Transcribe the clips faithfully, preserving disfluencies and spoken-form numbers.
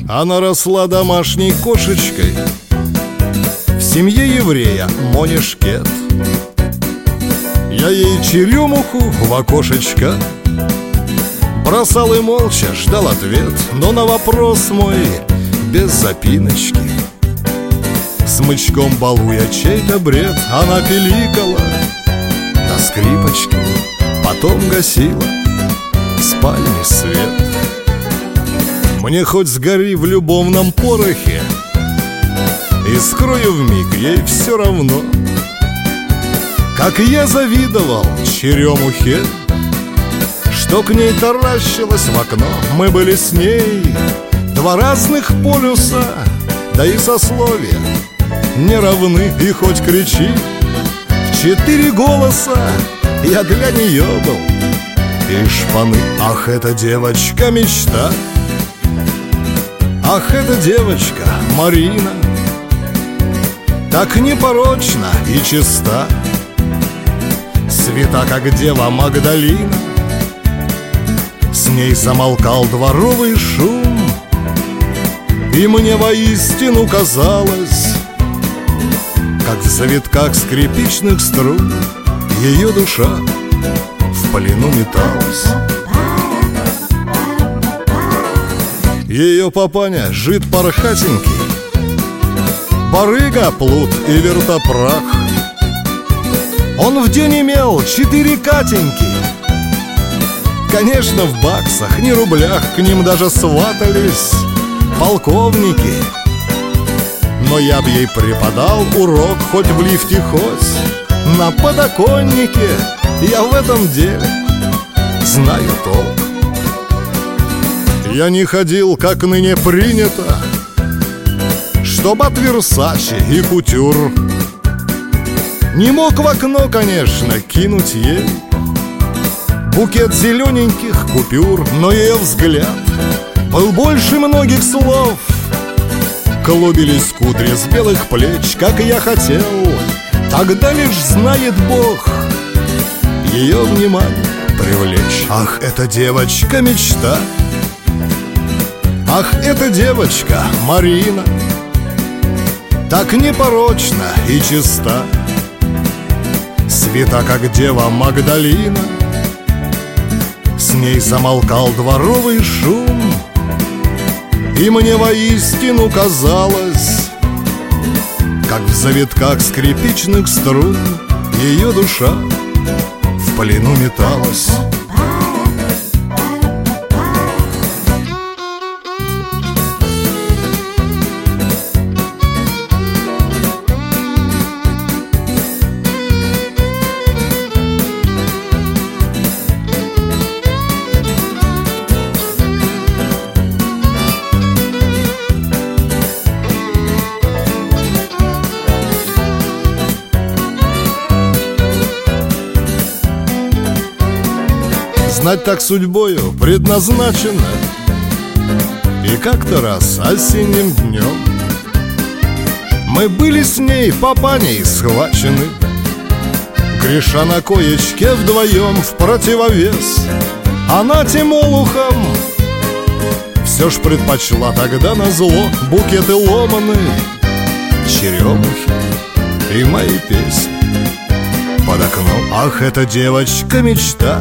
Она росла домашней кошечкой в семье еврея Мони Шкет. Я ей черемуху в окошечко бросал и молча ждал ответ, но на вопрос мой без запиночки, смычком балуя чей-то бред, она пиликала на скрипочке, потом гасила в спальне свет. Мне хоть сгори в любовном порохе и скрою вмиг, ей все равно. Как я завидовал черемухе, что к ней таращилась в окно. Мы были с ней два разных полюса, да и сословия не равны. И хоть кричи в четыре голоса, я для нее был и шпаны. Ах, эта девочка мечта, ах, эта девочка Марина, так непорочна и чиста, свята, как дева Магдалина. С ней замолкал дворовый шум, и мне воистину казалось, как в завитках скрипичных струн ее душа в плену металась. Ее папаня жид пархатенький, барыга, плут и вертопрах. Он в день имел четыре катеньки, конечно, в баксах, не рублях. К ним даже сватались полковники. Но я б ей преподал урок, хоть в лифте, хоть на подоконнике. Я в этом деле знаю толк. Я не ходил, как ныне принято, чтоб от Версаче и кутюр. Не мог в окно, конечно, кинуть ей букет зелененьких купюр, но ее взгляд был больше многих слов. Клубились кудри с белых плеч, как я хотел, тогда лишь знает Бог ее внимание привлечь. Ах, эта девочка мечта, ах, эта девочка Марина, так непорочна и чиста, свята, как дева Магдалина. С ней замолкал дворовый шум, и мне воистину казалось, как в завитках скрипичных струн ее душа в плену металась. Знать так судьбою предназначено. И как-то раз осенним днем мы были с ней папаней схвачены, греша на коечке вдвоем в противовес. Она тем олухом все ж предпочла тогда назло букеты ломаные, черемухи и мои песни под окном. Ах, эта девочка мечта,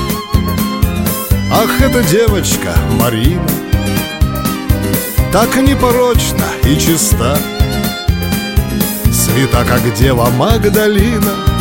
ах, эта девочка Марина, так непорочна и чиста, свята, как дева Магдалина.